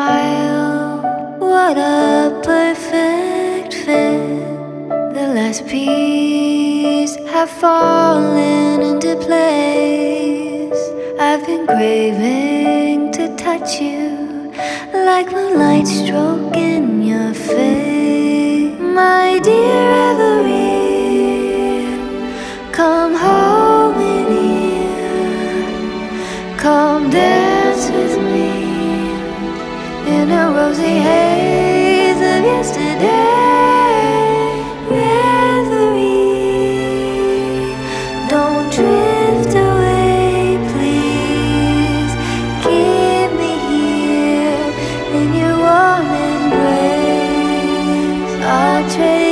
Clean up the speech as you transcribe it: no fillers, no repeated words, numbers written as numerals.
smile, what a perfect fit. The last piece have fallen into place. I've been craving to touch you, like moonlight stroking your face. My dear Every, come hold me near, come dance with me in a rosy haze of yesterday. Reverie, don't drift away, please. Keep me here in your warm embrace. I'll trade